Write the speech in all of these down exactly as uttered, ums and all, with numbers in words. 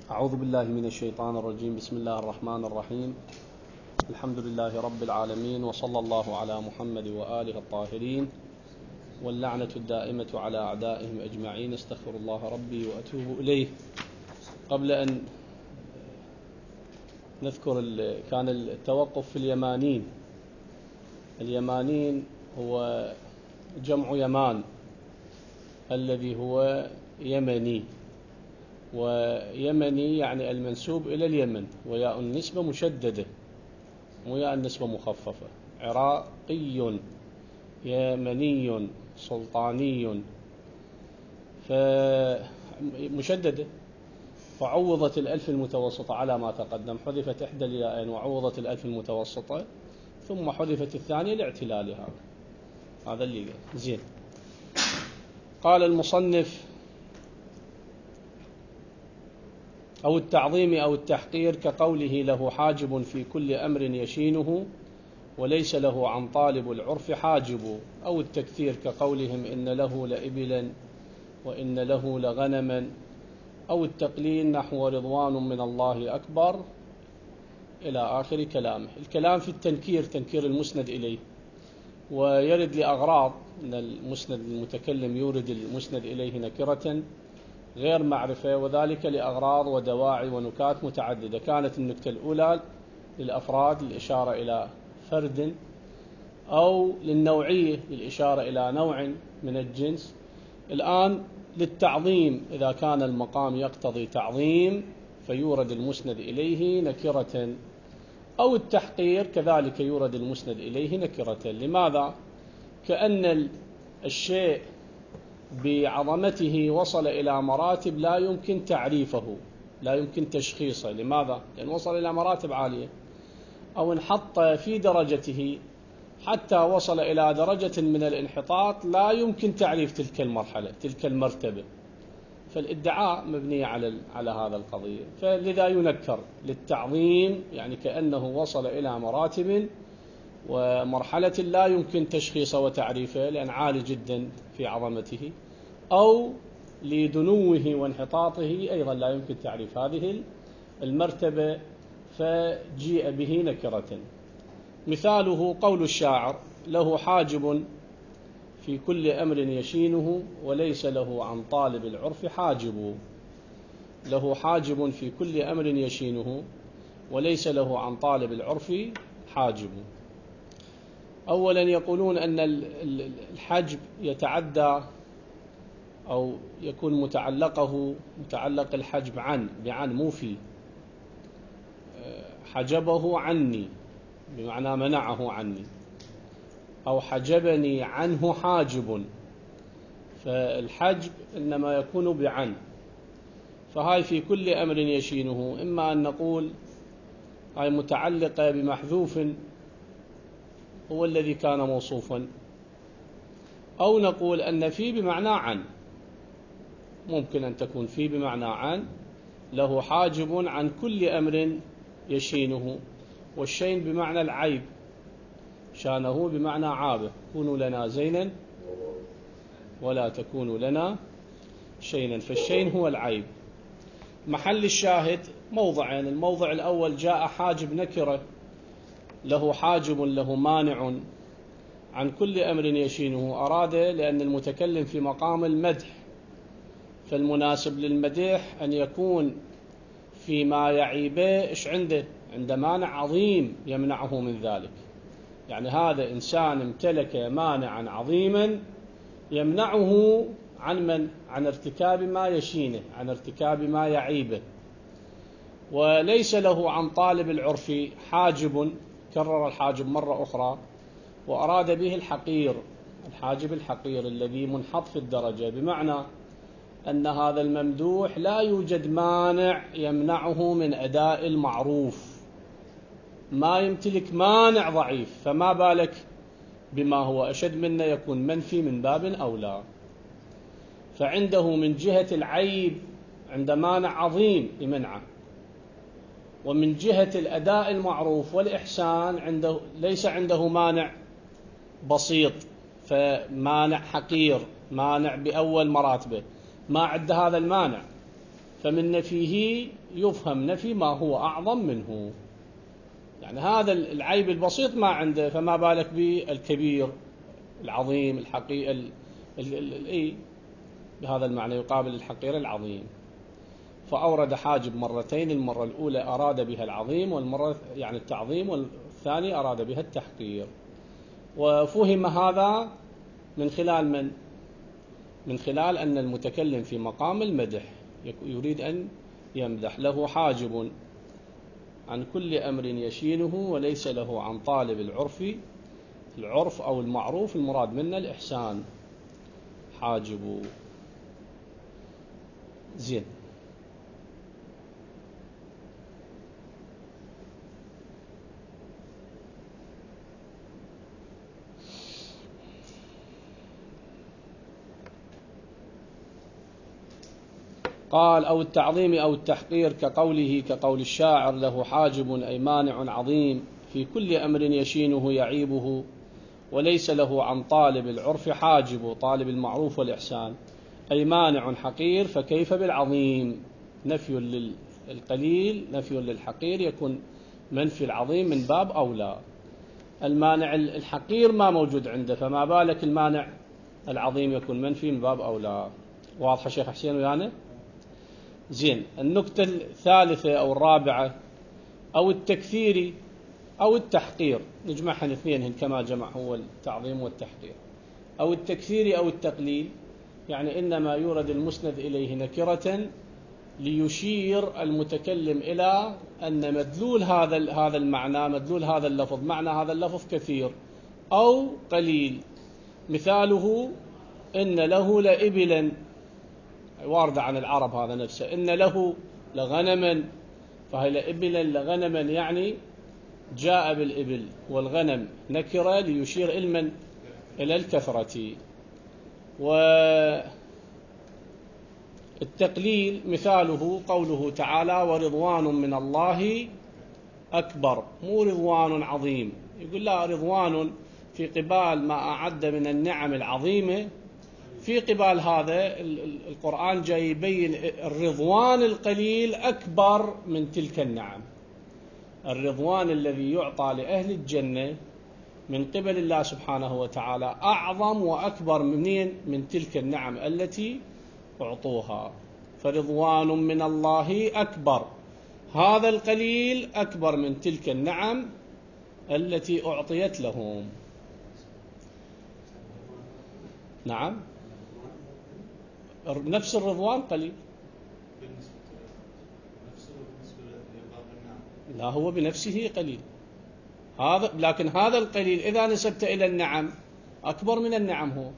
أعوذ بالله من الشيطان الرجيم. بسم الله الرحمن الرحيم. الحمد لله رب العالمين، وصلى الله على محمد وآله الطاهرين، واللعنة الدائمة على أعدائهم أجمعين. استغفر الله ربي وأتوب إليه. قبل أن نذكر كان التوقف في اليمانين. اليمانين هو جمع يمان الذي هو يمني، ويمني يعني المنسوب إلى اليمن، وياء النسبة مشددة وياء النسبة مخففة. عراقي، يمني، سلطاني، فمشددة. فعوضت الألف المتوسطة على ما تقدم، حذفت إحدى الياءين وعوضت الألف المتوسطة، ثم حذفت الثانية لاعتلالها. هذا اللي زين. قال المصنف: أو التعظيم أو التحقير، كقوله له حاجب في كل أمر يشينه وليس له عن طالب العرف حاجب. أو التكثير، كقولهم إن له لإبلا وإن له لغنما. أو التقليل، نحو رضوان من الله أكبر إلى آخر كلامه. الكلام في التنكير، تنكير المسند إليه، ويرد لأغراض من المسند. المتكلم يورد المسند إليه نكرة غير معرفة، وذلك لأغراض ودواعي ونكات متعددة. كانت النكتة الأولى للأفراد للإشارة إلى فرد، أو للنوعية للإشارة إلى نوع من الجنس. الآن للتعظيم، إذا كان المقام يقتضي تعظيم فيورد المسند إليه نكرة. أو التحقير كذلك يورد المسند إليه نكرة. لماذا؟ كأن الشيء بعظمته وصل إلى مراتب لا يمكن تعريفه، لا يمكن تشخيصه. لماذا؟ لأن وصل إلى مراتب عالية. أو انحط في درجته حتى وصل إلى درجة من الانحطاط لا يمكن تعريف تلك المرحلة، تلك المرتبة. فالادعاء مبني على على هذا القضية، فلذا ينكر للتعظيم، يعني كأنه وصل إلى مراتب ومرحلة لا يمكن تشخيصه وتعريفه لأن عالي جدا في عظمته. أو لدنوه وانحطاطه أيضا لا يمكن تعريف هذه المرتبة، فجيء به نكرة. مثاله قول الشاعر: له حاجب في كل أمر يشينه وليس له عن طالب العرف حاجب. له حاجب في كل أمر يشينه وليس له عن طالب العرف حاجب. أولا يقولون أن الحجب يتعدى أو يكون متعلقه متعلق الحجب عن، بعن مو في. حجبه عني بمعنى منعه عني، أو حجبني عنه حاجب. فالحجب إنما يكون بعن. فهاي في كل أمر يشينه، إما أن نقول هاي متعلقة بمحذوف هو الذي كان موصوفا، أو نقول أن في بمعنى عن. ممكن أن تكون في بمعنى عن. له حاجب عن كل أمر يشينه، والشين بمعنى العيب، شانه بمعنى عابه. كونوا لنا زينا ولا تكونوا لنا شينا، فالشين هو العيب. محل الشاهد موضعين. الموضع الأول جاء حاجب نكرة، له حاجب له مانع عن كل أمر يشينه. أراد لأن المتكلم في مقام المدح، فالمناسب للمديح أن يكون فيما يعيبه إيش عنده؟ عنده مانع عظيم يمنعه من ذلك. يعني هذا إنسان امتلك مانعا عظيما يمنعه عن من؟ عن ارتكاب ما يشينه، عن ارتكاب ما يعيبه. وليس له عن طالب العرف حاجب، كرر الحاجب مرة أخرى، وأراد به الحقير، الحاجب الحقير الذي منحط في الدرجة، بمعنى أن هذا الممدوح لا يوجد مانع يمنعه من أداء المعروف، ما يمتلك مانع ضعيف، فما بالك بما هو أشد منه يكون منفي من باب أولى. فعنده من جهة العيب عند مانع عظيم لمنعه، ومن جهة الأداء المعروف والإحسان عنده ليس عنده مانع بسيط، فمانع حقير، مانع بأول مراتبه، ما عنده هذا المانع. فمن نفيه يفهم نفي ما هو أعظم منه. يعني هذا العيب البسيط ما عنده، فما بالك بالكبير العظيم الحقيقي ال بهذا المعنى يقابل الحقير العظيم. فأورد حاجب مرتين، المرة الأولى أراد بها العظيم والمرة يعني التعظيم، والثاني أراد بها التحقير. وفهم هذا من خلال من؟ من خلال أن المتكلم في مقام المدح يريد أن يمدح، له حاجب عن كل أمر يشينه وليس له عن طالب العرف، العرف أو المعروف المراد منه الإحسان. حاجب زين. قال أو التعظيم أو التحقير كقوله كقول الشاعر له حاجب أي مانع عظيم في كل أمر يشينه يعيبه وليس له عن طالب العرف حاجب، طالب المعروف والإحسان، أي مانع حقير، فكيف بالعظيم؟ نفي للقليل نفي للحقير، يكون منفي العظيم من باب أولى. المانع الحقير ما موجود عنده، فما بالك المانع العظيم يكون منفي من باب أولى. واضح شيخ حسين ويانا؟ زين. النكتة الثالثة أو الرابعة، أو التكثير أو التحقير، نجمعها الاثنين كما جمع هو التعظيم والتحقير. أو التكثير أو التقليل، يعني إنما يورد المسند إليه نكرة ليشير المتكلم إلى أن مدلول هذا هذا المعنى، مدلول هذا اللفظ، معنى هذا اللفظ كثير أو قليل. مثاله إن له لإبلا، واردة عن العرب هذا نفسه، إن له لغنما، فهي لإبلا لغنما يعني جاء بالإبل والغنم نكرة ليشير علما إلى الكثرة. والتقليل مثاله قوله تعالى ورضوان من الله أكبر، مو رضوان عظيم. يقول لا، رضوان في قبال ما أعد من النعم العظيمة، في قبال هذا القرآن جاي يبين الرضوان القليل أكبر من تلك النعم. الرضوان الذي يعطى لأهل الجنة من قبل الله سبحانه وتعالى أعظم وأكبر منين؟ من تلك النعم التي أعطوها. فرضوان من الله أكبر، هذا القليل أكبر من تلك النعم التي أعطيت لهم. نعم، نفس الرضوان قليل، لا هو بنفسه قليل هذا، لكن هذا القليل إذا نسبت إلى النعم أكبر من النعم هو.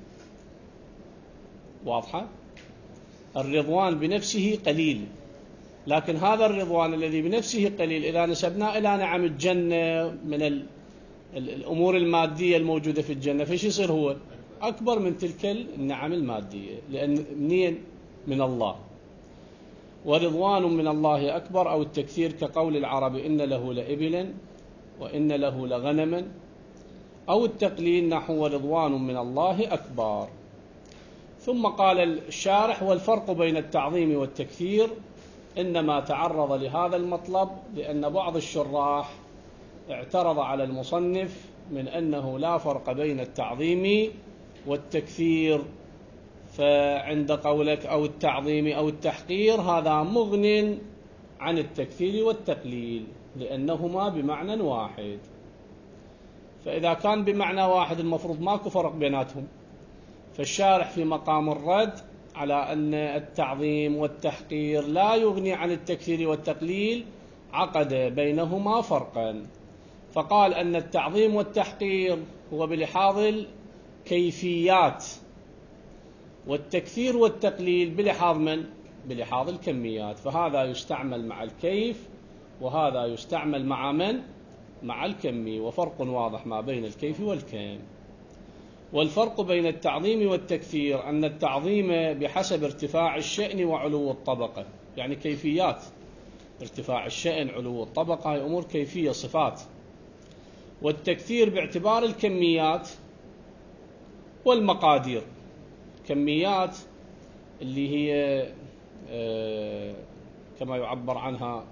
واضحة؟ الرضوان بنفسه قليل، لكن هذا الرضوان الذي بنفسه قليل إذا نسبناه إلى نعم الجنة من الأمور المادية الموجودة في الجنة، فإيش يصير؟ هو أكبر من تلك النعم المادية، لأن منين؟ من الله. ورضوان من الله أكبر. أو التكثير كقول العرب إن له لإبلا وإن له لغنما. أو التقليل نحو رضوان من الله أكبر. ثم قال الشارح والفرق بين التعظيم والتكثير إنما تعرض لهذا المطلب لأن بعض الشراح اعترض على المصنف من أنه لا فرق بين التعظيم والتكثير، فعند قولك أو التعظيم أو التحقير هذا مغن عن التكثير والتقليل لأنهما بمعنى واحد. فإذا كان بمعنى واحد المفروض ماكو فرق بيناتهم. فالشارح في مقام الرد على أن التعظيم والتحقير لا يغني عن التكثير والتقليل عقد بينهما فرقا، فقال أن التعظيم والتحقير هو بلحاظ الكيفيات، والتكثير والتقليل بلحاظ من؟ بلحاظ الكميات. فهذا يستعمل مع الكيف وهذا يستعمل مع من؟ مع الكمي، وفرق واضح ما بين الكيف والكم. والفرق بين التعظيم والتكثير أن التعظيم بحسب ارتفاع الشأن وعلو الطبقة، يعني كيفيات ارتفاع الشأن علو الطبقة، هي أمور كيفية صفات. والتكثير باعتبار الكميات والمقادير، كميات اللي هي كما يعبر عنها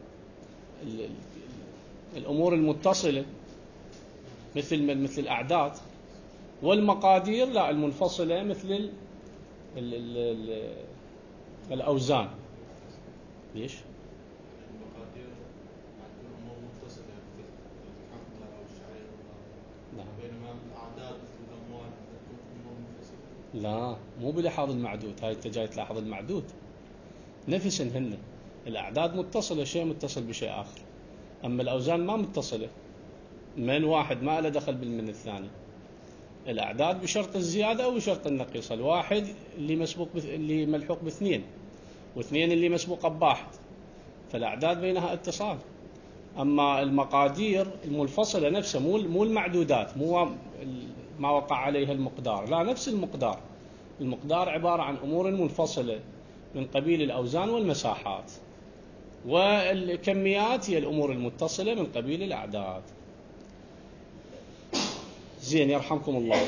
الأمور المتصلة مثل مثل الأعداد، والمقادير لا المنفصلة مثل ال ال ال الأوزان. ليش؟ المقادير عندهم أمور متصلة مثل الحنطة أو الشعير، نعم. بينما الأعداد مثل الأموال تكون أمور منفصلة. لا، مو بلحاظ المعدود، هاي أنت جاي تلاحظ المعدود نفسهن هن. الأعداد متصلة، شيء متصل بشيء آخر، أما الأوزان ما متصلة، من واحد ما له دخل بالمن الثاني. الأعداد بشرط الزيادة أو بشرط النقيصة، الواحد اللي مسبوق بث... اللي ملحوق باثنين، واثنين اللي مسبوقة بواحد، فالأعداد بينها اتصال. أما المقادير المنفصلة نفسها، مو مو المعدودات، مو ما وقع عليها المقدار، لا، نفس المقدار. المقدار عبارة عن أمور منفصلة من قبيل الأوزان والمساحات، والكميات هي الأمور المتصلة من قبيل الأعداد. زين، يرحمكم الله.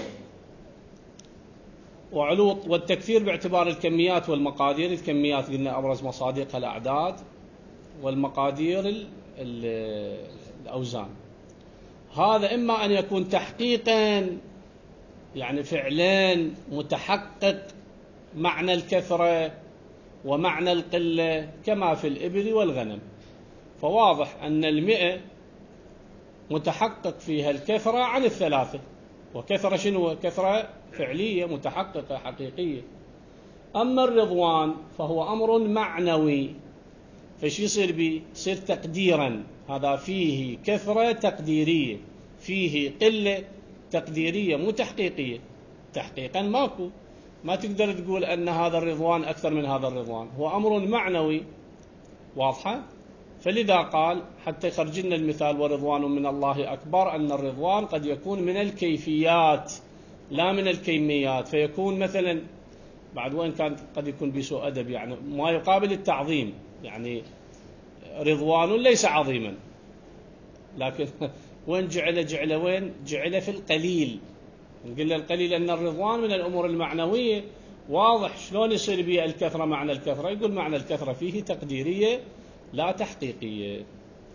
وعلو والتكثير باعتبار الكميات والمقادير. الكميات قلنا أبرز مصادقها الأعداد، والمقادير ال ال الأوزان. هذا إما أن يكون تحقيقا، يعني فعلا متحقق معنى الكثرة ومعنى القلة كما في الإبل والغنم. فواضح أن المئة متحقق فيها الكثرة عن الثلاثة، وكثرة شنو؟ كثرة فعلية متحققة حقيقية. أما الرضوان فهو أمر معنوي، فش يصير به؟ يصير تقديرا، هذا فيه كثرة تقديرية، فيه قلة تقديرية مو تحقيقية. تحقيقا ماكو، ما تقدر تقول أن هذا الرضوان أكثر من هذا الرضوان، هو أمر معنوي. واضحة؟ فلذا قال حتى يخرج لنا المثال ورضوان من الله أكبر، أن الرضوان قد يكون من الكيفيات لا من الكميات، فيكون مثلا بعد وين كان قد يكون بسوء أدب، يعني ما يقابل التعظيم، يعني رضوان ليس عظيما، لكن وين جعل جعل وين جعل في القليل. نقول القليل أن الرضوان من الأمور المعنوية. واضح شلون يصير به الكثرة معنى الكثرة؟ يقول معنى الكثرة فيه تقديرية لا تحقيقية.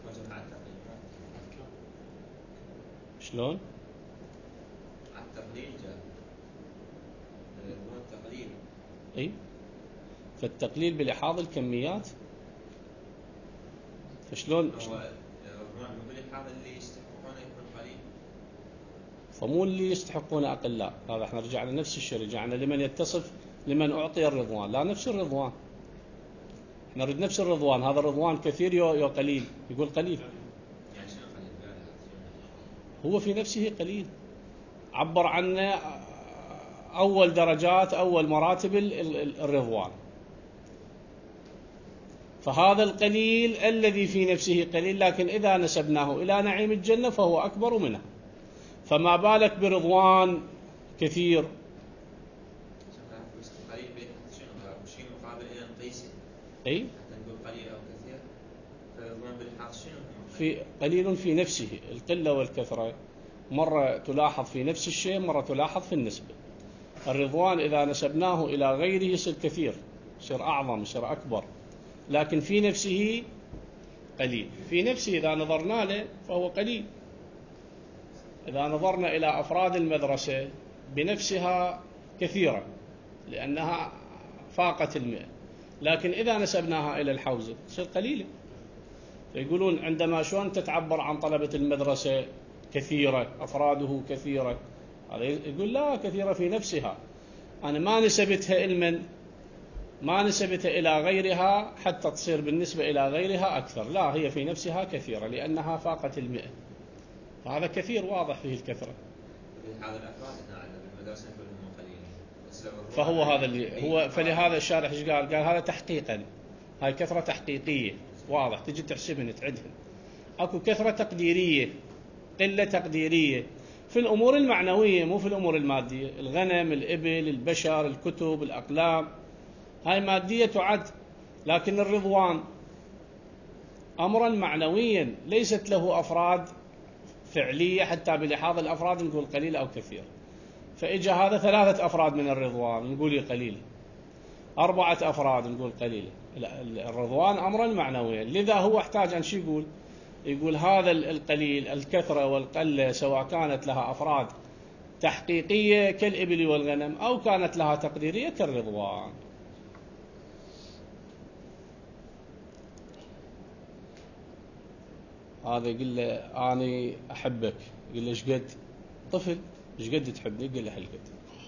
شلون؟ التقليل جاء الرضوان تقليل. اي، فالتقليل بلحاظ الكميات. فشلون؟ هو الرضوان بلحاظ اللي يستحقون يكون قليل، فمو اللي يستحقون أقلاء. هذا احنا رجعنا نفس الشيء، رجعنا لمن يتصف لمن أعطي الرضوان، لا نفس الرضوان. احنا نريد نفس الرضوان. هذا الرضوان كثير يو, يو قليل، يقول قليل. يعني شنو قليل؟ هو في نفسه قليل، عبر عنه أول درجات أول مراتب الرضوان. فهذا القليل الذي في نفسه قليل، لكن إذا نسبناه إلى نعيم الجنة فهو أكبر منه، فما بالك برضوان كثير. قليل شنو مقابل إلى نقيسه؟ أي، نقول قليل أو كثير، فالرضوان بالحاص شنو؟ في قليل في نفسه. القلة والكثرة مرة تلاحظ في نفس الشيء، مرة تلاحظ في النسبة. الرضوان إذا نسبناه إلى غيره يصير كثير، يصير أعظم، يصير أكبر، لكن في نفسه قليل. في نفسه إذا نظرنا له فهو قليل. إذا نظرنا إلى أفراد المدرسة بنفسها كثيرة لأنها فاقت المئة، لكن إذا نسبناها إلى الحوزة تصير قليلة. فيقولون عندما شلون تتعبر عن طلبة المدرسة كثيرة، أفراده كثيرة، يقول لا، كثيرة في نفسها، أنا ما نسبتها إلمن، ما نسبتها إلى غيرها حتى تصير بالنسبة إلى غيرها أكثر، لا، هي في نفسها كثيرة لأنها فاقت المئة. هذا كثير واضح فيه الكثرة. هذا الأفراد هنا عندنا بالمدرسة كلهم قليلين، بس لو فهو هذا اللي هو، فلهذا الشارح ايش قال؟ قال هذا تحقيقا، هاي كثرة تحقيقية واضح، تجي تحسبهن تعدهن. اكو كثرة تقديرية، قلة تقديرية في الأمور المعنوية مو في الأمور المادية. الغنم، الإبل، البشر، الكتب، الأقلام، هاي مادية تعد، لكن الرضوان أمرا معنويا ليست له أفراد فعلية حتى بلحاظ الأفراد نقول قليل أو كثير. فإجا هذا ثلاثة أفراد من الرضوان نقول قليل، أربعة أفراد نقول قليل، الرضوان أمرا معنويا، لذا هو احتاج أن شو يقول؟ يقول هذا القليل، الكثرة والقلة، سواء كانت لها أفراد تحقيقية كالإبل والغنم أو كانت لها تقديرية كالرضوان. هذا يقول له أنا أحبك، يقول له إيش قد؟ طفل، إيش قد تحبني؟ يقول له هالقد.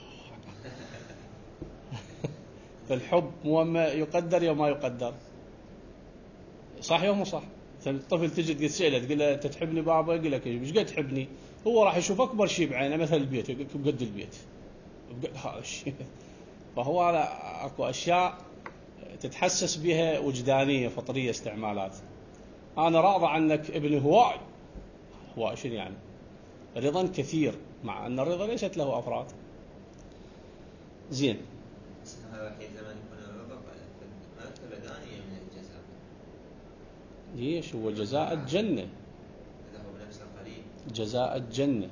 فالحب مو ما يقدر يوم ما يقدر، صح يوم مو صح؟ الطفل تجي تسأله تقول له أنت تحبني بابا؟ يقول لك إيش قد تحبني؟ هو راح يشوف أكبر شيء بعينه، مثل البيت، يقول لك بقد البيت، بقد هذا الشيء. فهو هذا أكو أشياء تتحسس بها وجدانية فطرية استعمالات. أنا راضى عنك ابني هواي، هواي شنو يعني؟ رضا كثير، مع أن الرضا ليست له أفراد. زين. هذا الحين زمان يكون الرضا مرتبة ثانية من الجزاء. ليش؟ هو جزاء الجنة. هذا هو بنفس القليل. جزاء الجنة،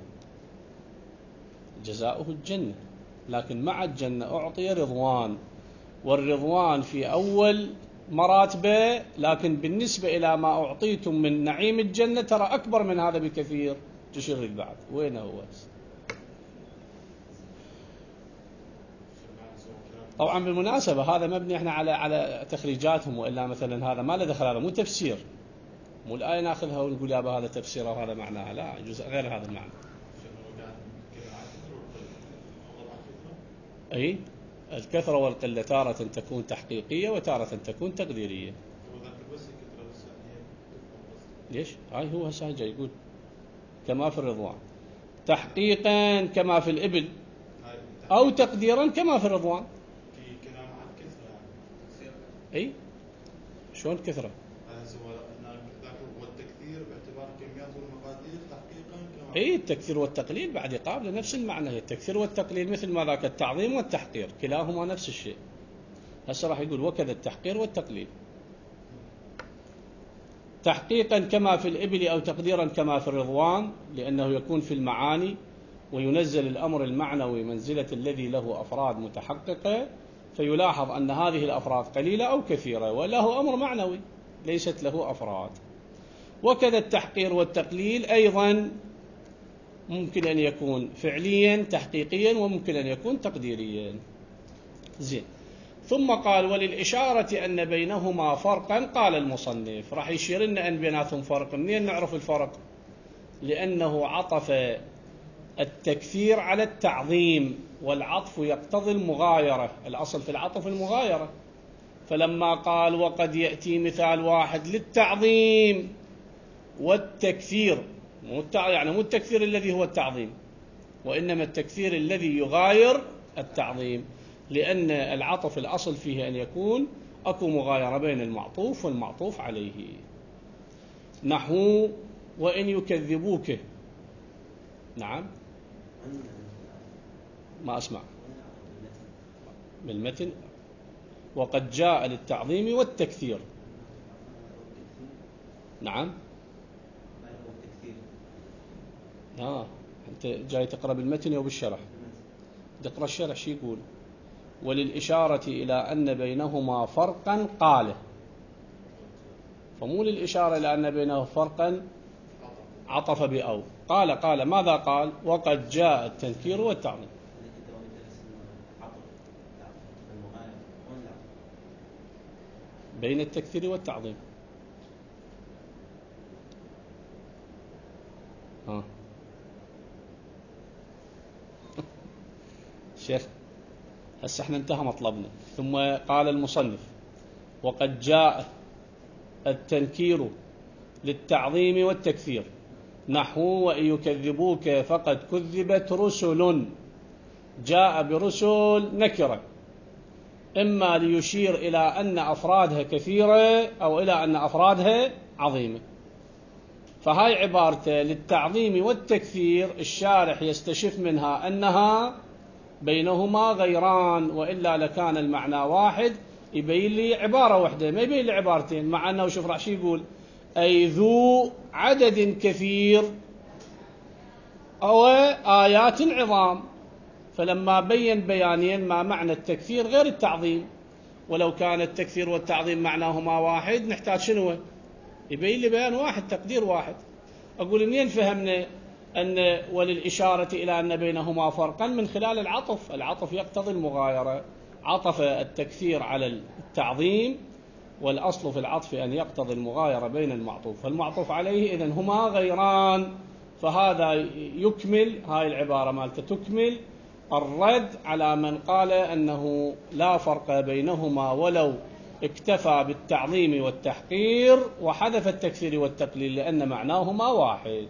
جزاؤه الجنة، لكن مع الجنة أعطي رضوان، والرضوان في أول مراتبه، لكن بالنسبة إلى ما أعطيتم من نعيم الجنة ترى أكبر من هذا بكثير. تشير بعد وين هو؟ طبعا بالمناسبة هذا مبني احنا على على تخريجاتهم، وإلا مثلا هذا ما له دخل، هذا مو تفسير، مو الآية ناخذها ونقول يا هذا تفسيره وهذا معناها، لا، جزء غير هذا المعنى. أي الكثرة والقلة تارة تكون تحقيقية وتارة تكون تقديرية. ليش؟ هاي هو هسه جاي يقول كما في الرضوان، تحقيقا كما في الإبل، أو تقديرا كما في الرضوان. أي شلون كثرة؟ والتكثير باعتبار كميات والمقادير تحقيقا كما. أي التكثير والتقليل بعد يقابل نفس المعنى، التكثير والتقليل مثل ما ذاك التعظيم والتحقير كلاهما نفس الشيء. هسه راح يقول وكذا التحقير والتقليل، تحقيقا كما في الإبل أو تقديرا كما في الرضوان، لأنه يكون في المعاني وينزل الأمر المعنوي منزلة الذي له أفراد متحققة، فيلاحظ أن هذه الأفراد قليلة أو كثيرة وله أمر معنوي ليست له أفراد. وكذا التحقير والتقليل أيضا ممكن أن يكون فعليا تحقيقيا وممكن أن يكون تقديريا. زين. ثم قال وللإشارة أن بينهما فرقا، قال المصنف راح يشير لنا أن بيناتهم فرق. منين نعرف الفرق؟ لأنه عطف التكثير على التعظيم، والعطف يقتضي المغايرة، الأصل في العطف المغايرة. فلما قال وقد يأتي مثال واحد للتعظيم والتكثير، مو يعني مو التكثير الذي هو التعظيم، وإنما التكثير الذي يغاير التعظيم، لأن العطف الأصل فيه أن يكون أكو مغايرة بين المعطوف والمعطوف عليه. نحو وإن يكذبوك. نعم ما أسمع بالمتن. وقد جاء للتعظيم والتكثير. نعم آه. أنت جاي تقرأ بالمتن أو بالشرح؟ تقرأ الشرح شو يقول؟ وللإشارة إلى أن بينهما فرقا قال، فمو للإشارة إلى أن بينه فرقا عطف بأو. قال قال ماذا قال؟ وقد جاء التنكير والتعظيم. بين التكثير والتعظيم. ها شيخ هسه احنا انتهى مطلبنا. ثم قال المصنف وقد جاء التنكير للتعظيم والتكثير، نحو وإن يكذبوك فقد كذبت رسل. جاء برسل نكرة، إما ليشير إلى أن أفرادها كثيرة أو إلى أن أفرادها عظيمة. فهاي عبارته للتعظيم والتكثير، الشارح يستشف منها أنها بينهما غيران، وإلا لكان المعنى واحد، يبين لي عبارة واحدة ما يبين لي عبارتين. مع أنه شوف راح شي يقول أي ذو عدد كثير أو آيات عظام، فلما بين بيانين ما معنى التكثير غير التعظيم، ولو كان التكثير والتعظيم معناهما واحد نحتاج شنو؟ يبين لي بيان واحد، تقدير واحد. أقول منين فهمنا أن وللإشارة إلى أن بينهما فرقا؟ من خلال العطف. العطف يقتضي المغايرة، عطف التكثير على التعظيم، والأصل في العطف أن يقتضي المغايرة بين المعطوف والمعطوف عليه، إذن هما غيران. فهذا يكمل، هاي العبارة مالته تكمل الرد على من قال أنه لا فرق بينهما ولو اكتفى بالتعظيم والتحقير وحذف التكثير والتقليل لأن معناهما واحد.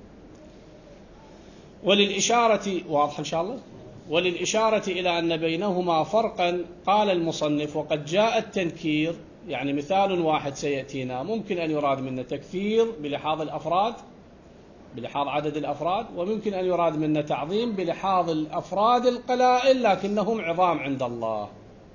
وللإشارة، واضح إن شاء الله، وللإشارة إلى أن بينهما فرقا قال المصنف: وقد جاء التنكير، يعني مثال واحد سيأتينا ممكن أن يراد منه تكثير بلحاظ الأفراد، بلحاظ عدد الأفراد، وممكن أن يراد منه تعظيم بلحاظ الأفراد القلائل لكنهم عظام عند الله.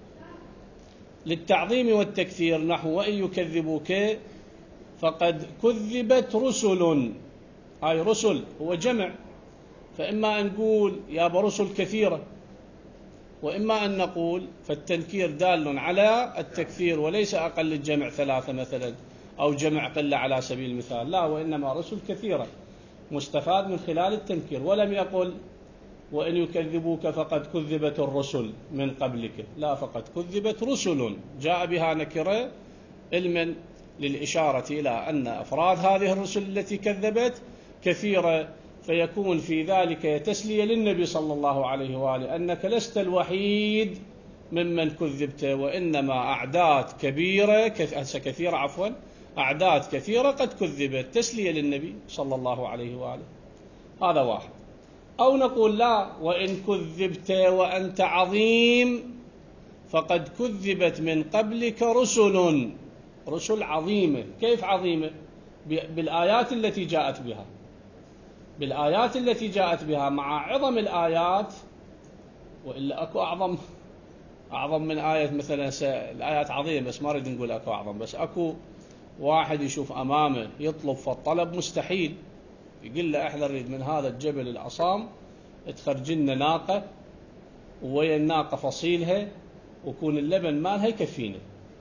للتعظيم والتكثير نحو: وإن يكذبوك فقد كذبت رسل. هاي رسل هو جمع، فإما أن نقول يا برسل كثيرة، وإما أن نقول فالتنكير دال على التكثير وليس أقل الجمع ثلاثة مثلا، أو جمع قلة على سبيل المثال، لا، وإنما رسل كثيرة مستفاد من خلال التنكير. ولم يقل وإن يكذبوك فقد كذبت الرسل من قبلك، لا، فقد كذبت رسل، جاء بها نكرة علما للإشارة إلى أن أفراد هذه الرسل التي كذبت كثيرة، فيكون في ذلك تسلية للنبي صلى الله عليه وآله أنك لست الوحيد ممن كذبت، وإنما أعداد كبيرة كثيرة عفوا أعداد كثيرة قد كذبت، تسلية للنبي صلى الله عليه وآله. هذا واحد. أو نقول لا، وإن كذبت وأنت عظيم فقد كذبت من قبلك رسل، رسل عظيمة. كيف عظيمة؟ بالآيات التي جاءت بها، بالآيات التي جاءت بها مع عظم الآيات، وإلا أكو أعظم أعظم من آية مثلا، الآيات عظيمة بس ما نريد نقول أكو أعظم، بس أكو واحد يشوف أمامه يطلب فالطلب مستحيل، يقول له احذر من هذا الجبل العصام تخرج لنا ناقة، ويا الناقة فصيلها، وكون اللبن مالها يكفينا.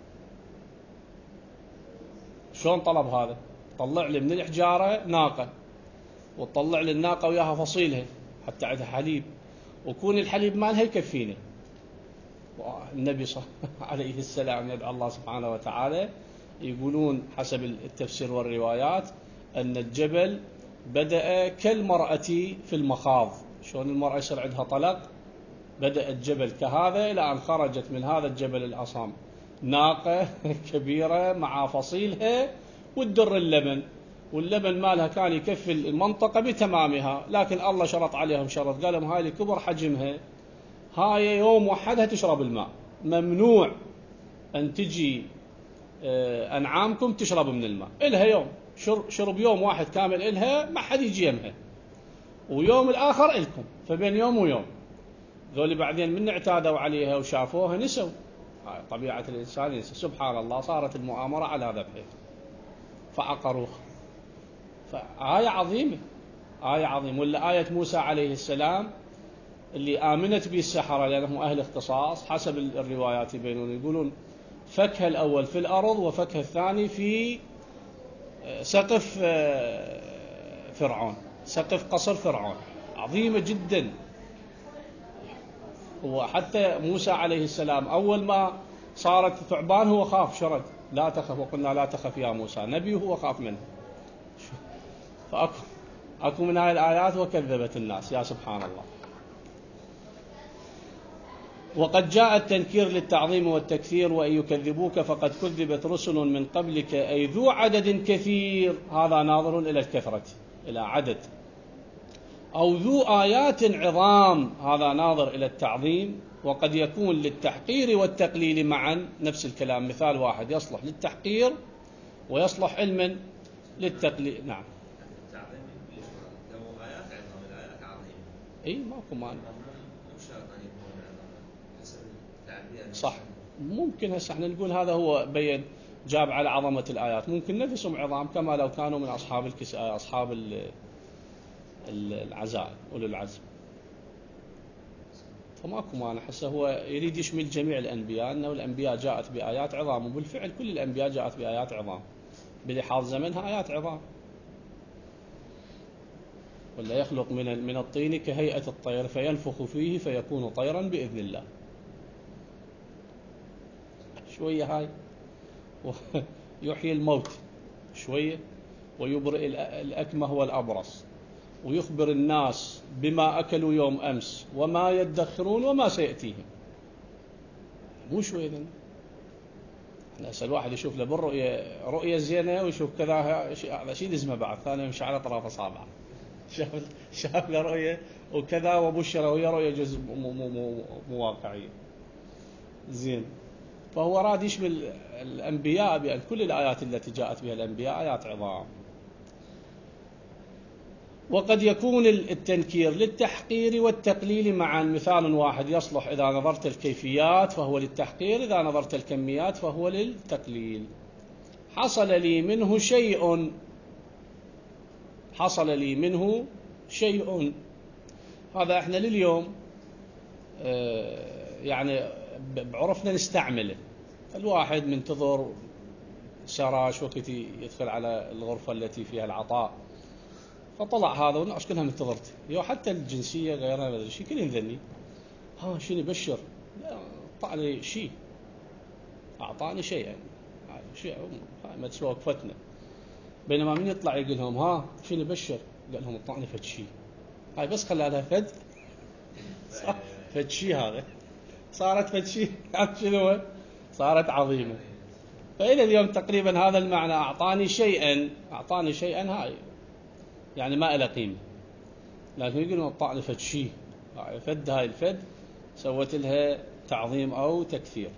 شلون طلب هذا؟ طلع لي من الحجارة ناقة، وتطلع لي الناقة وياها فصيلها حتى عندها حليب، وكون الحليب مالها يكفينا. النبي صلى الله عليه السلام يدعو الله سبحانه وتعالى، يقولون حسب التفسير والروايات أن الجبل بدأ كالمرأة في المخاض. شلون المرأة يصير عندها طلق؟ بدأ الجبل كهذا إلى أن خرجت من هذا الجبل العصام ناقة كبيرة مع فصيلها وتدر اللبن، واللبن مالها كان يكفي المنطقة بتمامها، لكن الله شرط عليهم شرط، قال لهم هاي لكبر حجمها، هاي يوم وحدها تشرب الماء، ممنوع أن تجي أنعامكم تشرب من الماء، إلها يوم شرب يوم واحد كامل إلها، ما حد يجي يمها، ويوم الآخر إلكم، فبين يوم ويوم. ذولي بعدين من اعتادوا عليها وشافوها نسوا، طبيعة الإنسان ينسى. سبحان الله، صارت المؤامرة على ذبحه فعقروه. فآية عظيمة، آية عظيمة. ولا آية موسى عليه السلام اللي آمنت به السحرة لأنهم أهل اختصاص حسب الروايات يبينون، يقولون فكها الأول في الأرض وفكها الثاني في سقف فرعون، سقف قصر فرعون، عظيمة جدا. وحتى موسى عليه السلام أول ما صارت ثعبان هو خاف، شرد لا تخف، وقلنا لا تخف يا موسى، نبي هو خاف منه. فأكو أكو من هذه الآيات وكذبت الناس، يا سبحان الله. وقد جاء التنكير للتعظيم والتكثير: وإن يكذبوك فقد كذبت رسل من قبلك، أي ذو عدد كثير، هذا ناظر إلى الكثرة إلى عدد، أو ذو آيات عظام، هذا ناظر إلى التعظيم. وقد يكون للتحقير والتقليل معا، نفس الكلام، مثال واحد يصلح للتحقير ويصلح علما للتقليل. نعم. التعظيم لو آيات عظام، الآيات عظيمة، اي ماكو مانع، مو شرط أن يكون عظام حسب التعبير. صح، ممكن هسه احنا نقول هذا هو بين جاب على عظمة الآيات، ممكن نفسهم عظام كما لو كانوا من أصحاب الكس أصحاب العزائم أولي العزم. فماكو مانع. هسه هو يريد يشمل جميع الأنبياء، أنه الأنبياء جاءت بآيات عظام، وبالفعل كل الأنبياء جاءت بآيات عظام، بلحاظ زمنها آيات عظام. ولا يخلق من من الطين كهيئة الطير فينفخ فيه فيكون طيرا بإذن الله. شوية هاي يحيي الموت شوية، ويبرئ الأكمه والأبرص، ويخبر الناس بما أكلوا يوم أمس وما يدخرون وما سيأتيهم. مو شوية. احنا هسه الواحد يشوف له بالرؤية رؤية زينة ويشوف كذا، هذا شيء لزمه بعد ثاني يمشي على طرف أصابعه. شاف شاف له رؤية وكذا وبشر وهي رؤية جزء مو مو مو مو واقعية. زين. فهو راد يشمل الأنبياء بأن كل الآيات التي جاءت بها الأنبياء آيات عظام. وقد يكون التنكير للتحقير والتقليل معا. مثال واحد يصلح إذا نظرت الكيفيات فهو للتحقير، إذا نظرت الكميات فهو للتقليل. حصل لي منه شيء، حصل لي منه شيء، هذا احنا لليوم يعني بعرفنا نستعمله. الواحد منتظر سراش وقت يدخل على الغرفة التي فيها العطاء، فطلع هذا والناس كلها منتظرته، يو حتى الجنسية غيرها ما شيء كلهم ذني. ها شنو يبشر؟ لا أعطاني شيء، أعطاني شيء يعني شيء ما تسوى وقفتنا. بينما من يطلع يقول لهم ها شنو يبشر؟ قال لهم أعطاني فد شيء. هاي بس خلى لها فد فد شيء، هذا صارت فد شيء شنو صارت عظيمة. فإلى اليوم تقريبا هذا المعنى أعطاني شيئا، أعطاني شيئا هاي يعني ما إلى قيمة، لكن يقولون أعطاني فد شيء، فد هاي الفد سوت لها تعظيم أو تكثير.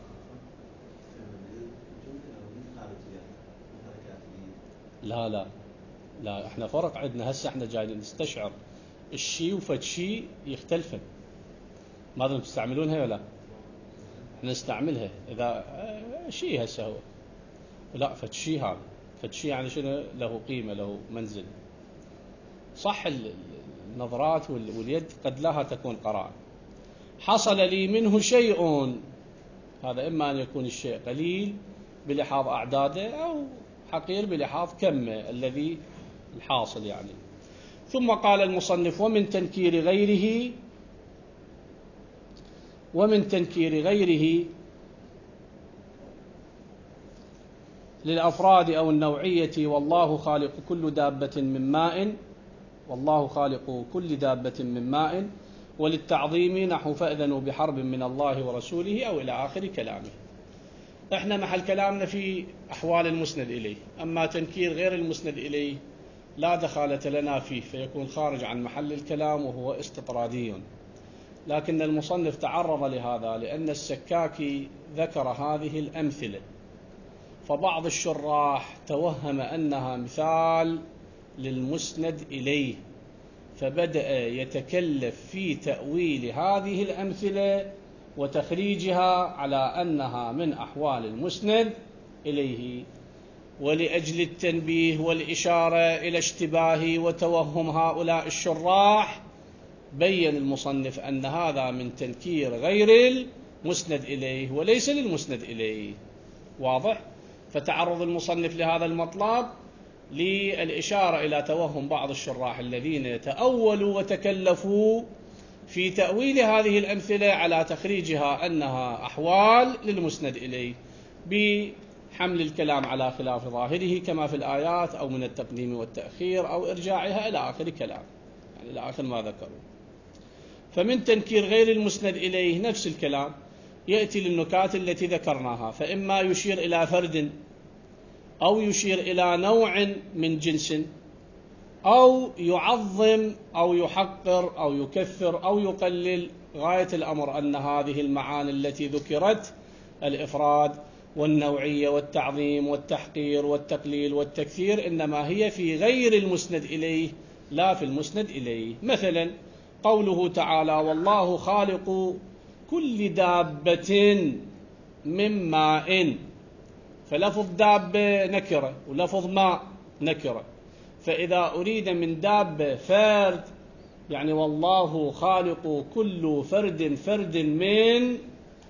لا لا لا احنا فرق عندنا. هسه احنا جايين نستشعر الشيء وفد شيء يختلفن. ماذا تستعملونها ولا احنا نستعملها اذا شيء هسه هو لا فد شيء، هذا فد شيء يعني شنو له قيمة له منزل. صح النظرات واليد قد لها تكون قراءة. حصل لي منه شيء، هذا إما أن يكون الشيء قليل بلحاظ أعداده أو حقير بلحاظ كمه الذي الحاصل يعني. ثم قال المصنف ومن تنكير غيره، ومن تنكير غيره للأفراد أو النوعية. والله خالق كل دابة من ماء، والله خالق كل دابة من ماء. وللتعظيم نحو فأذنوا بحرب من الله ورسوله أو إلى آخر كلامه. احنا محل كلامنا في أحوال المسند إليه، أما تنكير غير المسند إليه لا دخالة لنا فيه، فيكون خارج عن محل الكلام وهو استطرادي. لكن المصنف تعرض لهذا لأن السكاكي ذكر هذه الأمثلة، فبعض الشراح توهم أنها مثال للمسند إليه، فبدأ يتكلف في تأويل هذه الأمثلة وتخريجها على أنها من أحوال المسند إليه. ولأجل التنبيه والإشارة إلى اشتباه وتوهم هؤلاء الشراح بين المصنف أن هذا من تنكير غير المسند إليه وليس للمسند إليه. واضح؟ فتعرض المصنف لهذا المطلب للإشارة إلى توهم بعض الشراح الذين تأولوا وتكلفوا في تأويل هذه الأمثلة على تخريجها أنها أحوال للمسند إليه بحمل الكلام على خلاف ظاهره كما في الآيات، أو من التقديم والتأخير، أو إرجاعها إلى آخر كلام، يعني إلى آخر ما ذكروا. فمن تنكير غير المسند إليه نفس الكلام يأتي للنكات التي ذكرناها، فإما يشير إلى فرد، أو يشير إلى نوع من جنس، أو يعظم أو يحقر أو يكثر أو يقلل. غاية الأمر أن هذه المعاني التي ذكرت، الإفراد والنوعية والتعظيم والتحقير والتقليل والتكثير، إنما هي في غير المسند إليه لا في المسند إليه. مثلا قوله تعالى والله خالق كل دابة من ماء، فلفظ دابة نكرة ولفظ ماء نكرة، فإذا أريد من دابة فرد يعني والله خالق كل فرد فرد من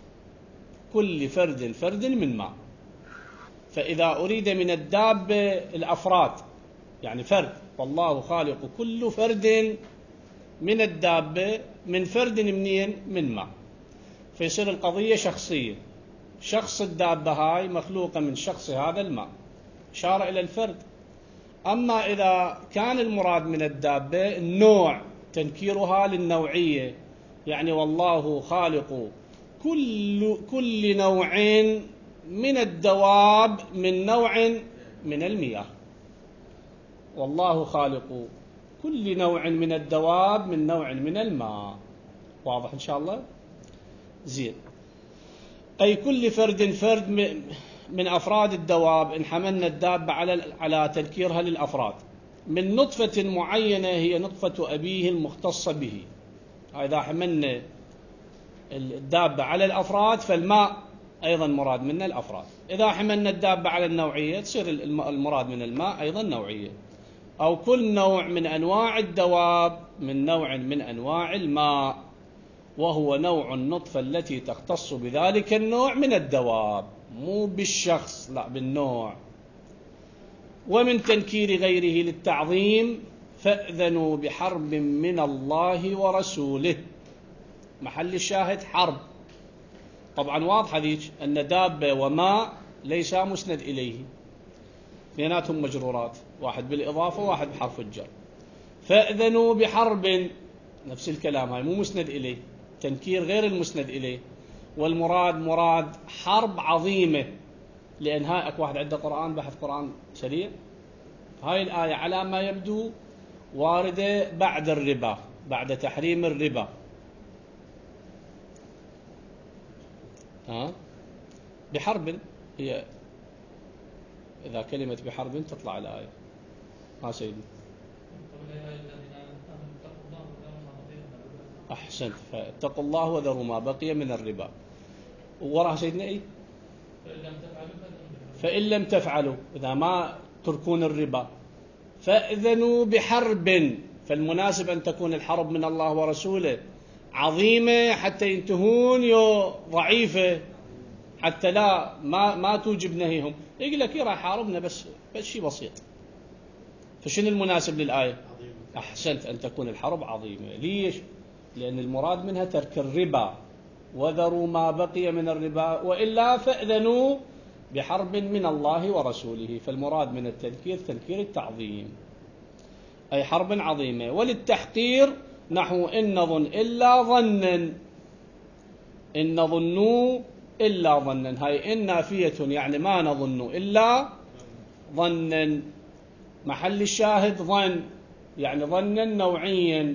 كل فرد فرد من ماء. فإذا أريد من الدابة الأفراد يعني فرد، والله خالق كل فرد من الدابة من فرد منين؟ من ماء. فيصير القضية شخصية، شخص الدابة هاي مخلوقة من شخص هذا الماء، إشارة إلى الفرد. أما إذا كان المراد من الدابة النوع، تنكيرها للنوعية، يعني والله خالق كل كل نوع من الدواب من نوع من المياه. والله خالق كل نوع من الدواب من نوع من الماء. واضح إن شاء الله؟ زين. أي كل فرد فرد من أفراد الدواب، إن حملنا الدابة على على تنكيرها للأفراد، من نطفة معينة هي نطفة أبيه المختصة به. إذا حملنا الدابة على الأفراد فالماء أيضا مراد منه الأفراد. إذا حملنا الدابة على النوعية تصير المراد من الماء أيضا نوعية. أو كل نوع من أنواع الدواب من نوع من أنواع الماء، وهو نوع النطفة التي تختص بذلك النوع من الدواب، مو بالشخص لا بالنوع. ومن تنكير غيره للتعظيم فأذنوا بحرب من الله ورسوله. محل الشاهد حرب. طبعا واضحة ذيك أن دابة وماء ليس مسند إليه، اثنيناتهم مجرورات، واحد بالإضافة وواحد بحرف الجر. فأذنوا بحرب نفس الكلام، هاي مو مسند إليه، تنكير غير المسند إليه، والمراد مراد حرب عظيمة. لأن هاي أكو واحد عنده قرآن بحث قرآن سريع، هاي الآية على ما يبدو واردة بعد الربا، بعد تحريم الربا. ها بحرب هي، إذا كلمة بحرب تطلع الآية. ها سيدي أحسنت. فاتقوا الله وذروا ما بقي من الربا. وراها سيدنا إيه؟ فإن لم تفعلوا، إذا ما تركون الربا فأذنوا بحرب. فالمناسب أن تكون الحرب من الله ورسوله عظيمة حتى ينتهون، يو ضعيفة حتى لا ما ما توجب نهيهم. يقول لك راح يحاربنا بس بس شيء بسيط. فشنو المناسب للآية؟ أحسنت، أن تكون الحرب عظيمة. ليش؟ لأن المراد منها ترك الربا، وذروا ما بقي من الربا، وإلا فأذنوا بحرب من الله ورسوله. فالمراد من التذكير تذكير التعظيم، أي حرب عظيمة. وللتحقير نحو إن نظن إلا ظنا، إن نظن إلا ظنا، هاي إن نافية يعني ما نظن إلا ظنا. محل الشاهد ظن، يعني ظنا نوعيا،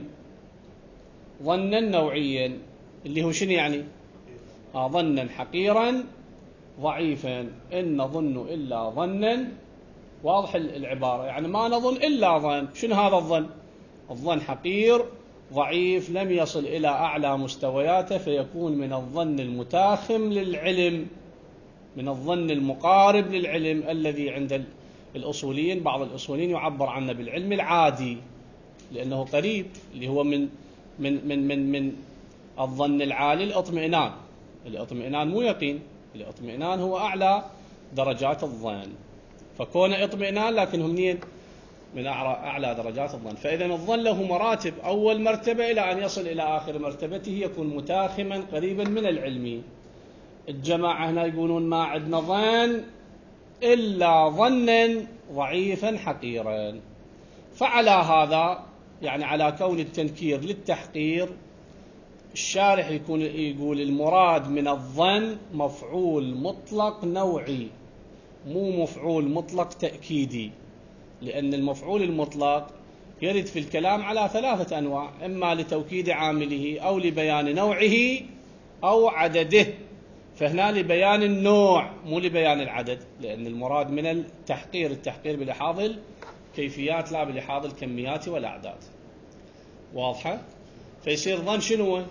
ظنا نوعيا اللي هو شنو يعني؟ آه ظنا حقيرا ضعيفا. إن نظن إلا ظنا، واضح العبارة، يعني ما نظن إلا ظن. شنو هذا الظن؟ الظن حقير ضعيف لم يصل إلى أعلى مستوياته، فيكون من الظن المتاخم للعلم، من الظن المقارب للعلم الذي عند الأصوليين، بعض الأصوليين يعبر عنه بالعلم العادي لأنه قريب، اللي هو من من من من من الظن العالي الاطمئنان. الاطمئنان مو يقين، الاطمئنان هو أعلى درجات الظن، فكون اطمئنان لكنه منين؟ من أعلى درجات الظن. فإذا الظن له مراتب، أول مرتبة إلى أن يصل إلى آخر مرتبته يكون متاخما قريبا من العلم. الجماعة هنا يقولون ما عندنا ظن إلا ظنا ضعيفا حقيرا. فعلى هذا يعني على كون التنكير للتحقير، الشارح يكون يقول المراد من الظن مفعول مطلق نوعي، مو مفعول مطلق تأكيدي. لأن المفعول المطلق يرد في الكلام على ثلاثة أنواع، إما لتوكيد عامله أو لبيان نوعه أو عدده. فهنا لبيان النوع مو لبيان العدد، لأن المراد من التحقير التحقير بلحاظ الكيفيات لا بلحاظ الكميات والأعداد. واضحة؟ فيصير ظن شنو؟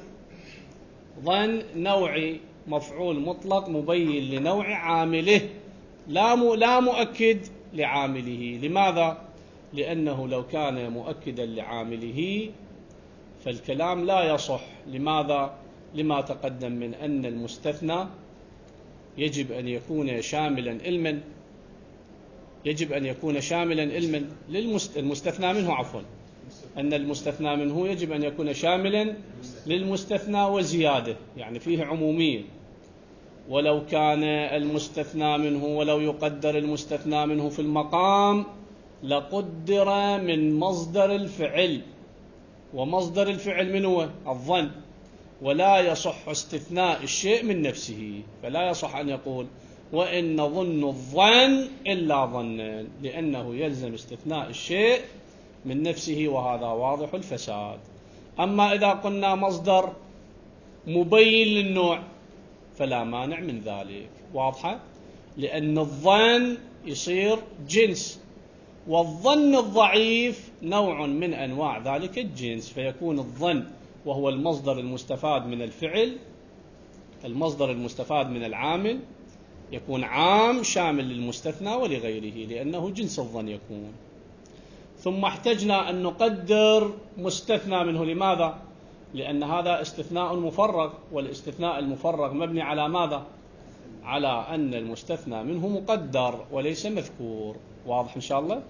ظن نوعي مفعول مطلق مبين لنوع عامله، لا لا مؤكد لعامله. لماذا؟ لأنه لو كان مؤكدا لعامله فالكلام لا يصح. لماذا؟ لما تقدم من أن المستثنى يجب أن يكون شاملا علما يجب أن يكون شاملا علما للمستثنى منه عفوا أن المستثنى منه يجب أن يكون شاملا للمستثنى وزيادة، يعني فيه عمومية. ولو كان المستثنى منه ولو يقدر المستثنى منه في المقام لقدر من مصدر الفعل، ومصدر الفعل من هو؟ الظن، ولا يصح استثناء الشيء من نفسه. فلا يصح أن يقول وإن نظن الظن إلا ظنا، لأنه يلزم استثناء الشيء من نفسه، وهذا واضح الفساد. أما إذا قلنا مصدر مبين للنوع فلا مانع من ذلك. واضحة؟ لأن الظن يصير جنس، والظن الضعيف نوع من أنواع ذلك الجنس، فيكون الظن وهو المصدر المستفاد من الفعل، المصدر المستفاد من العامل، يكون عام شامل للمستثنى ولغيره، لأنه جنس الظن يكون. ثم احتجنا أن نقدر مستثنى منه. لماذا؟ لأن هذا استثناء مفرغ، والاستثناء المفرغ مبني على ماذا؟ على أن المستثنى منه مقدر وليس مذكور. واضح إن شاء الله؟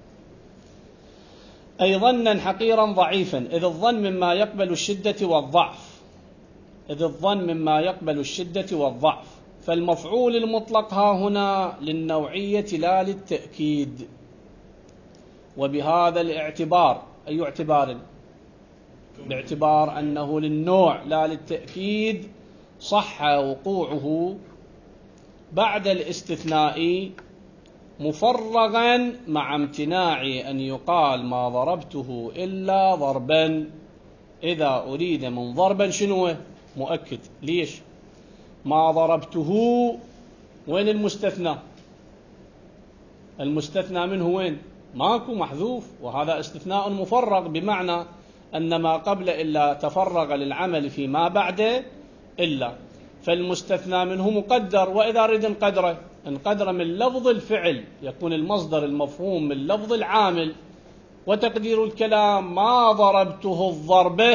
أي ظنا حقيرا ضعيفا، إذ الظن مما يقبل الشدة والضعف إذ الظن مما يقبل الشدة والضعف فالمفعول المطلق ها هنا للنوعية لا للتأكيد. وبهذا الاعتبار، أي اعتبار؟ باعتبار أنه للنوع لا للتأكيد، صح وقوعه بعد الاستثناء مفرغا مع امتناع أن يقال ما ضربته إلا ضربا، إذا أريد من ضربا شنو؟ مؤكد. ليش؟ ما ضربته وين المستثنى؟ المستثنى منه وين؟ ماكو، محذوف، وهذا استثناء مفرغ، بمعنى أن ما قبل إلا تفرغ للعمل فيما بعد إلا، فالمستثنى منه مقدر. وإذا أريد نقدره نقدر من لفظ الفعل، يكون المصدر المفهوم من لفظ العامل، وتقدير الكلام ما ضربته الضربة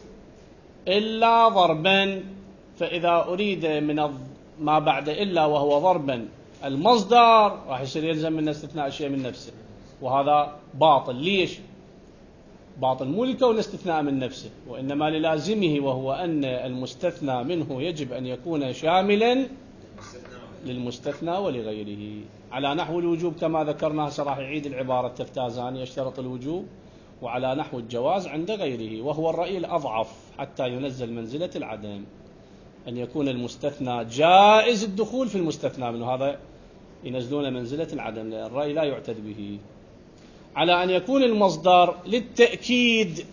إلا ضربا. فإذا أريد من ما بعد إلا وهو ضربا المصدر، راح يصير يلزم من استثناء شيء من نفسه، وهذا باطل. ليش؟ باطل مو لكون استثناء من نفسه، وإنما للازمه، وهو أن المستثنى منه يجب أن يكون شاملا للمستثنى ولغيره، على نحو الوجوب كما ذكرنا. راح يعيد العبارة التفتازاني يشترط الوجوب، وعلى نحو الجواز عند غيره، وهو الرأي الأضعف حتى ينزل منزلة العدم، أن يكون المستثنى جائز الدخول في المستثنى منه، هذا ينزلون منزلة العدم، لأن الرأي لا يعتد به. على أن يكون المصدر للتأكيد،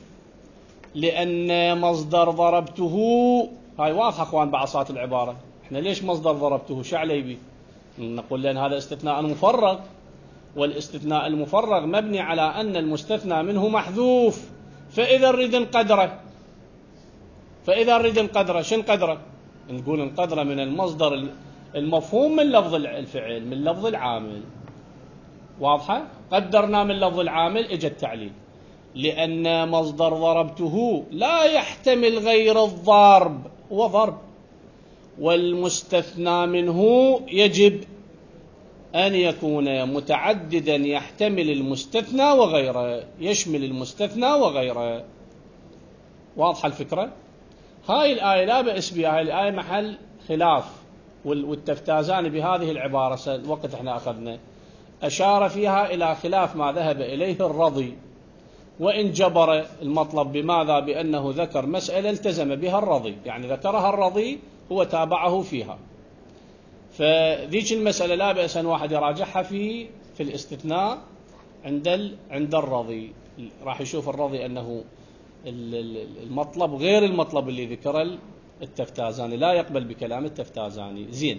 لأن مصدر ضربته، هاي واضحة أخوان بعصات العبارة. إحنا ليش مصدر ضربته شعليبي؟ نقول لأن هذا استثناء مفرغ، والاستثناء المفرغ مبني على أن المستثنى منه محذوف، فإذا نريد نقدره فإذا نريد نقدره شن قدره؟ نقول نقدره من المصدر المفهوم من لفظ الفعل، من لفظ العامل. واضحة؟ قدرنا من لفظ العامل، اجى التعليل، لأن مصدر ضربته لا يحتمل غير الضرب، هو ضرب، والمستثنى منه يجب أن يكون متعددا يحتمل المستثنى وغيره، يشمل المستثنى وغيره. واضحة الفكرة؟ هاي الآية لا بأس بها، هاي الآية محل خلاف، والتفتازاني بهذه العبارة الوقت احنا أخذنا أشار فيها إلى خلاف ما ذهب إليه الرضي، وإن جبر المطلب بماذا؟ بأنه ذكر مسألة التزم بها الرضي، يعني ذكرها الرضي هو تابعه فيها، فذيك المسألة لا بأس أن واحد يراجعها في في الاستثناء عند عند الرضي، راح يشوف الرضي أنه المطلب غير المطلب اللي ذكره التفتازاني، لا يقبل بكلام التفتازاني. زين،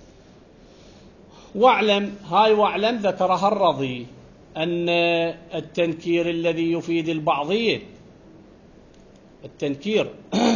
واعلم، هاي واعلم ذكرها الرضي، أن التنكير الذي يفيد البعضية، التنكير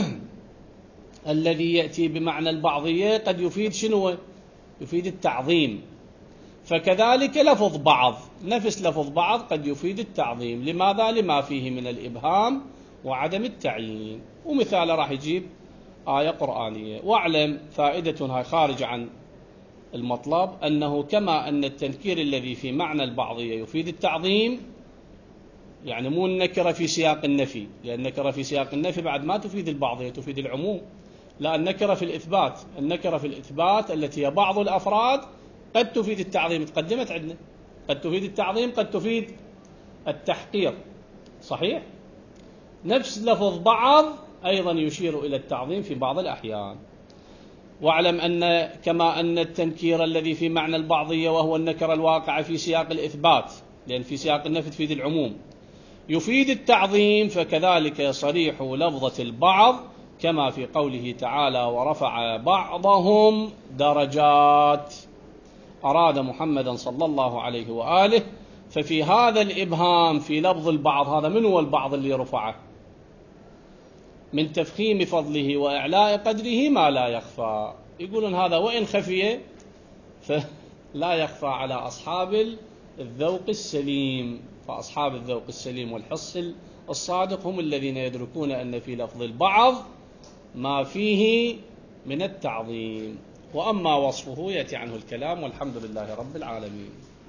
الذي يأتي بمعنى البعضية قد يفيد شنو؟ يفيد التعظيم. فكذلك لفظ بعض، نفس لفظ بعض قد يفيد التعظيم. لماذا؟ لما فيه من الإبهام وعدم التعيين. ومثال راح يجيب آية قرآنية. واعلم فائدة هاي خارج عن المطلب أنه كما أن التنكير الذي في معنى البعضية يفيد التعظيم، يعني مو النكرة في سياق النفي، لأن النكرة في سياق النفي بعد ما تفيد البعضية، تفيد العموم. لا، النكرة في الإثبات، النكرة في الإثبات التي هي بعض الأفراد قد تفيد التعظيم، تقدمت عندنا، قد تفيد التعظيم قد تفيد التحقير، صحيح؟ نفس لفظ بعض أيضا يشير إلى التعظيم في بعض الأحيان. واعلم أن كما أن التنكير الذي في معنى البعضية وهو النكرة الواقعة في سياق الإثبات، لأن في سياق النفي تفيد العموم، يفيد التعظيم، فكذلك صريح لفظة البعض كما في قوله تعالى ورفع بعضهم درجات، أراد محمدا صلى الله عليه وآله. ففي هذا الإبهام في لفظ البعض، هذا من هو البعض اللي رفعه؟ من تفخيم فضله وإعلاء قدره ما لا يخفى. يقولون هذا وإن خفي فلا يخفى على أصحاب الذوق السليم، فأصحاب الذوق السليم والحص الصادق هم الذين يدركون أن في لفظ البعض ما فيه من التعظيم، وأما وصفه يأتي عنه الكلام، والحمد لله رب العالمين.